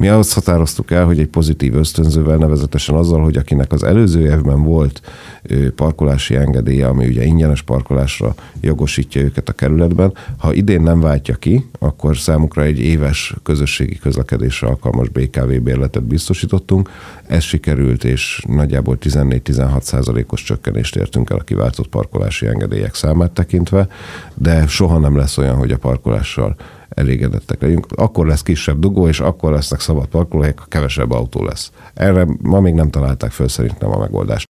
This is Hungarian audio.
Mi azt határoztuk el, hogy egy pozitív ösztönzővel, nevezetesen azzal, hogy akinek az előző évben volt parkolási engedélye, ami ugye ingyenes parkolásra jogosítja őket a kerületben, ha idén nem váltja ki, akkor számukra egy éves közösségi közlekedésre alkalmas BKV bérletet biztosítottunk. Ez sikerült, és nagyjából 14-16%-os csökkenést értünk el a kiváltott parkolási engedélyek számát tekintve, de soha nem lesz olyan, hogy a parkolással elégedettek legyünk. Akkor lesz kisebb dugó, és akkor lesznek szabad parkolóhelyek, ha kevesebb autó lesz. Erre ma még nem találták föl szerintem a megoldást.